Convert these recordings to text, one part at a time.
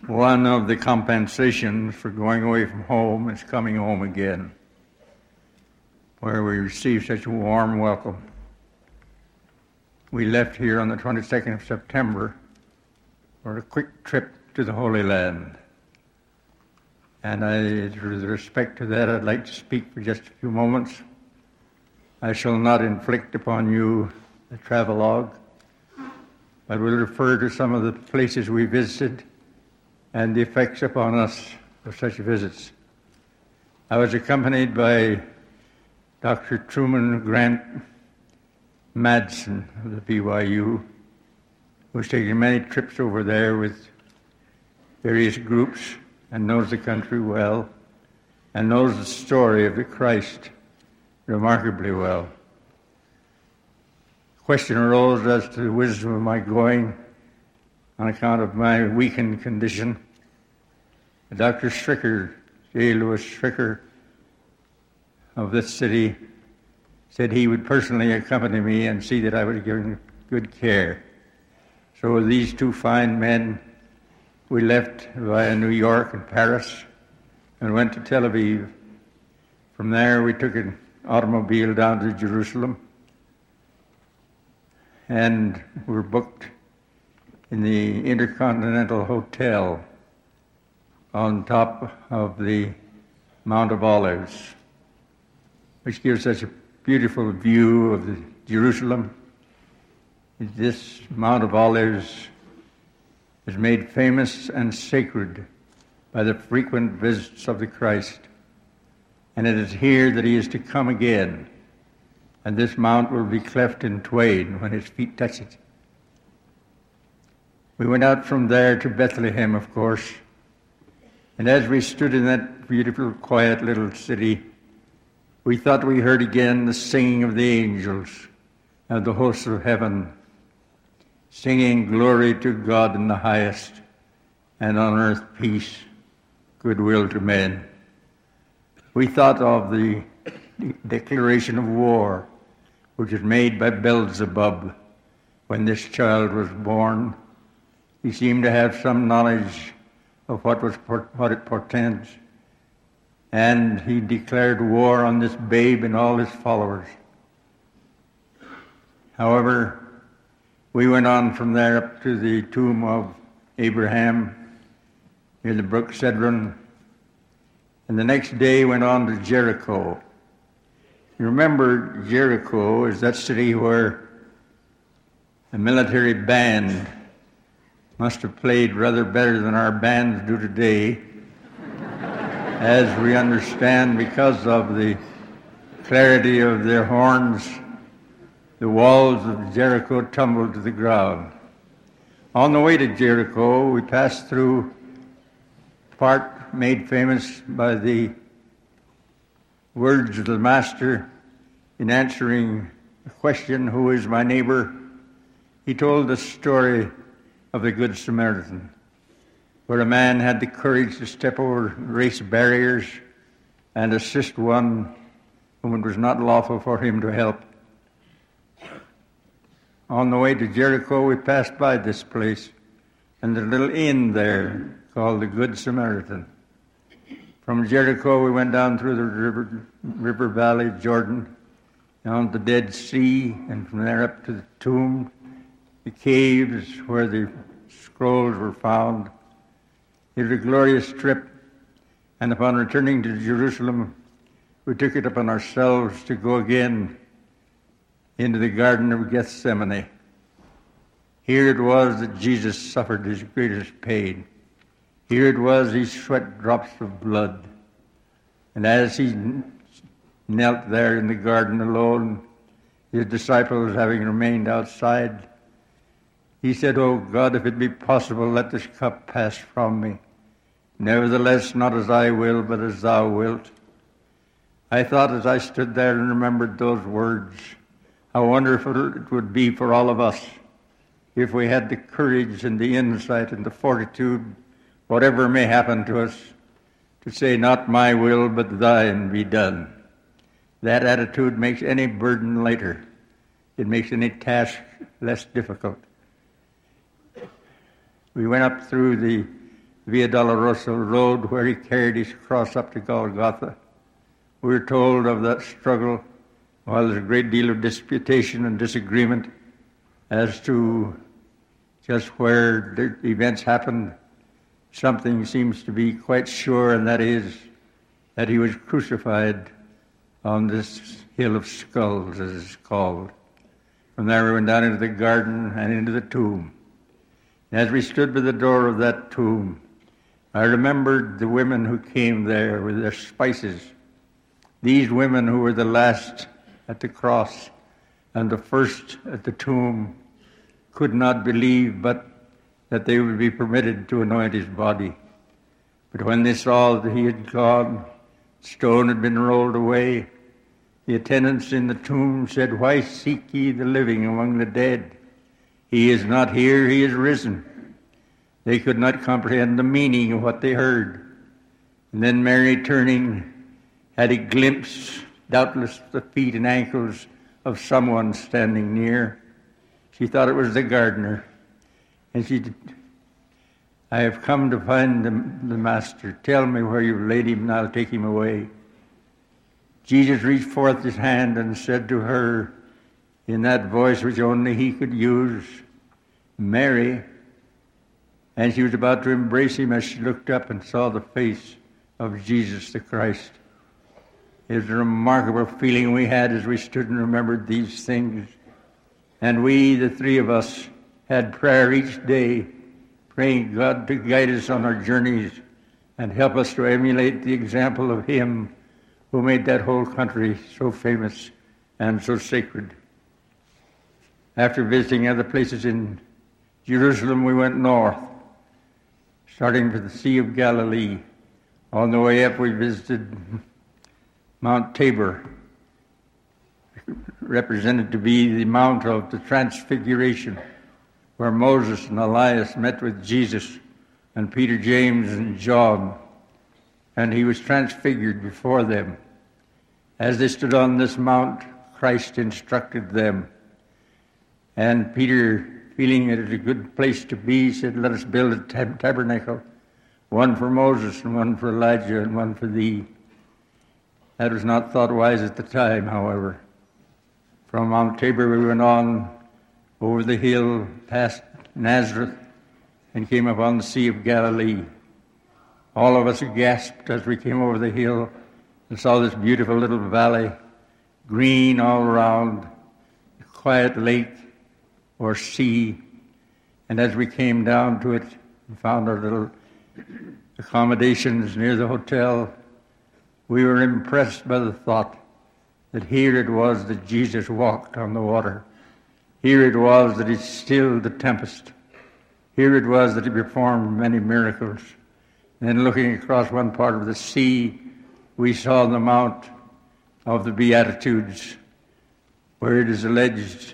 One of the compensations for going away from home is coming home again, where we receive such a warm welcome. We left here on the 22nd of September for a quick trip to the Holy Land. And with respect to that, I'd like to speak for just a few moments. I shall not inflict upon you a travelogue, but will refer to some of the places we visited and the effects upon us of such visits. I was accompanied by Dr. Truman Grant Madsen of the BYU, who's taken many trips over there with various groups and knows the country well and knows the story of the Christ remarkably well. The question arose as to the wisdom of my going on account of my weakened condition. Dr. Stricker, J. Lewis Stricker of this city, said he would personally accompany me and see that I was given good care. So with these two fine men, we left via New York and Paris and went to Tel Aviv. From there, we took an automobile down to Jerusalem and were booked in the Intercontinental Hotel on top of the Mount of Olives, which gives such a beautiful view of Jerusalem. This Mount of Olives is made famous and sacred by the frequent visits of the Christ. And it is here that he is to come again. And this mount will be cleft in twain when his feet touch it. We went out from there to Bethlehem, of course. And as we stood in that beautiful, quiet little city, we thought we heard again the singing of the angels and the hosts of heaven, singing glory to God in the highest, and on earth peace, goodwill to men. We thought of the declaration of war, which was made by Beelzebub when this child was born. He seemed to have some knowledge of what it portends, and he declared war on this babe and all his followers. However, we went on from there up to the tomb of Abraham near the brook Cedron, and the next day went on to Jericho. You remember Jericho is that city where a military band must have played rather better than our bands do today, as we understand because of the clarity of their horns. The walls of Jericho tumbled to the ground. On the way to Jericho, we passed through part made famous by the words of the Master in answering the question, "Who is my neighbor?" He told the story of the Good Samaritan, where a man had the courage to step over race barriers and assist one whom it was not lawful for him to help. On the way to Jericho, we passed by this place and the little inn there called the Good Samaritan. From Jericho, we went down through the river valley of Jordan, down to the Dead Sea, and from there up to the tomb, the caves where the scrolls were found. It was a glorious trip, and upon returning to Jerusalem, we took it upon ourselves to go again into the Garden of Gethsemane. Here it was that Jesus suffered his greatest pain. Here it was he sweat drops of blood. And as he knelt there in the garden alone, his disciples having remained outside, he said, "Oh God, if it be possible, let this cup pass from me. Nevertheless, not as I will, but as thou wilt." I thought as I stood there and remembered those words, how wonderful it would be for all of us if we had the courage and the insight and the fortitude, whatever may happen to us, to say, "Not my will, but thine be done." That attitude makes any burden lighter. It makes any task less difficult. We went up through the Via Dolorosa road where he carried his cross up to Golgotha. We're told of that struggle. While there's a great deal of disputation and disagreement as to just where the events happened, something seems to be quite sure, and that is that he was crucified on this hill of skulls, as it's called. From there we went down into the garden and into the tomb. As we stood by the door of that tomb, I remembered the women who came there with their spices. These women who were the last at the cross and the first at the tomb could not believe but that they would be permitted to anoint his body. But when they saw that he had gone, the stone had been rolled away, the attendants in the tomb said, "Why seek ye the living among the dead? He is not here, he is risen." They could not comprehend the meaning of what they heard. And then Mary, turning, had a glimpse, doubtless the feet and ankles of someone standing near. She thought it was the gardener. And she did, "I have come to find the Master. Tell me where you've laid him, and I'll take him away." Jesus reached forth his hand and said to her, in that voice which only he could use, "Mary." And she was about to embrace him as she looked up and saw the face of Jesus the Christ. It was a remarkable feeling we had as we stood and remembered these things. And we, the three of us, had prayer each day, praying God to guide us on our journeys and help us to emulate the example of him who made that whole country so famous and so sacred. After visiting other places in Jerusalem, we went north, starting for the Sea of Galilee. On the way up, we visited Mount Tabor, represented to be the Mount of the Transfiguration, where Moses and Elias met with Jesus and Peter, James, and John, and he was transfigured before them. As they stood on this mount, Christ instructed them. And Peter, feeling it was a good place to be, said, "Let us build a tabernacle, one for Moses and one for Elijah and one for thee." That was not thought wise at the time, however. From Mount Tabor we went on over the hill past Nazareth and came upon the Sea of Galilee. All of us gasped as we came over the hill and saw this beautiful little valley, green all around, a quiet lake or sea. And as we came down to it and found our little accommodations near the hotel, we were impressed by the thought that here it was that Jesus walked on the water. Here it was that he stilled the tempest. Here it was that he performed many miracles. And then looking across one part of the sea, we saw the Mount of the Beatitudes, where it is alleged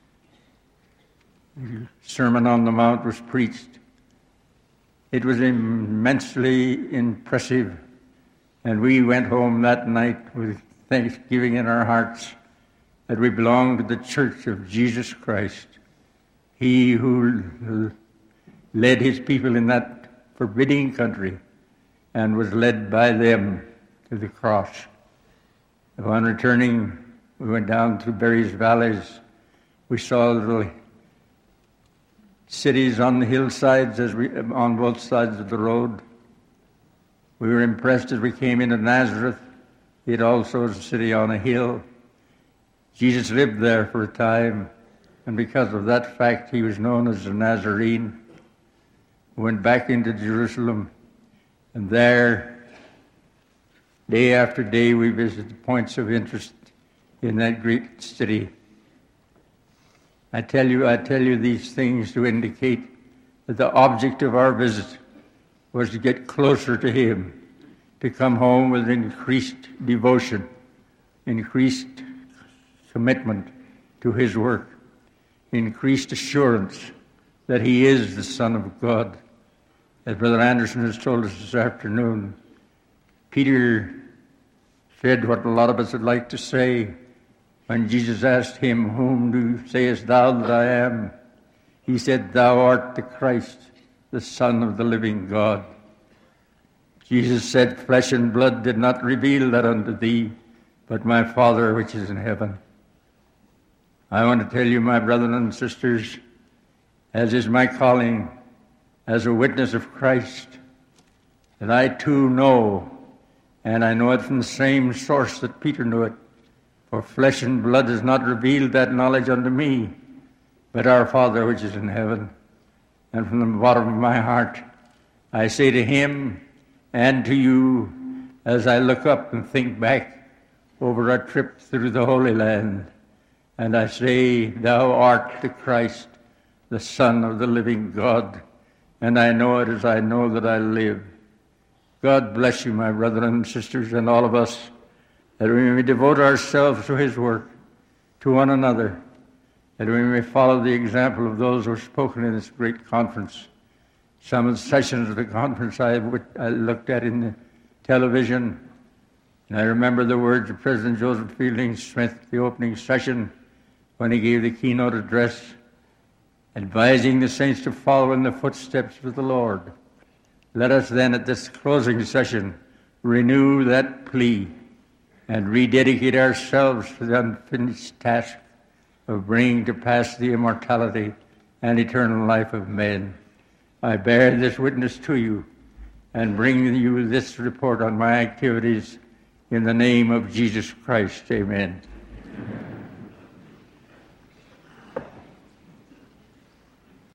the Sermon on the Mount was preached. It was immensely impressive. And we went home that night with thanksgiving in our hearts that we belong to the Church of Jesus Christ, he who led his people in that forbidding country and was led by them to the cross. Upon returning, we went down through various valleys. We saw little cities on the hillsides on both sides of the road. We were impressed as we came into Nazareth. It also is a city on a hill. Jesus lived there for a time, and because of that fact, he was known as the Nazarene. We went back into Jerusalem, and there, day after day, we visited points of interest in that great city. I tell you these things to indicate that the object of our visit was to get closer to him, to come home with increased devotion, increased commitment to his work, increased assurance that he is the Son of God. As Brother Anderson has told us this afternoon, Peter said what a lot of us would like to say when Jesus asked him, "Whom sayest thou that I am?" He said, "Thou art the Christ, the Son of the living God." Jesus said, flesh and blood did not reveal that unto thee, but my Father which is in heaven. I want to tell you, my brethren and sisters, as is my calling as a witness of Christ, that I too know, and I know it from the same source that Peter knew it, for flesh and blood has not revealed that knowledge unto me, but our Father which is in heaven. And from the bottom of my heart, I say to him and to you, as I look up and think back over our trip through the Holy Land, and I say, thou art the Christ, the Son of the living God, and I know it as I know that I live. God bless you, my brethren and sisters, and all of us, that we may devote ourselves to his work, to one another, that we may follow the example of those who have spoken in this great conference. Some of the sessions of the conference I looked at in the television, and I remember the words of President Joseph Fielding Smith, the opening session, when he gave the keynote address, advising the saints to follow in the footsteps of the Lord. Let us then at this closing session renew that plea and rededicate ourselves to the unfinished task of bringing to pass the immortality and eternal life of men. I bear this witness to you and bring you this report on my activities in the name of Jesus Christ. Amen.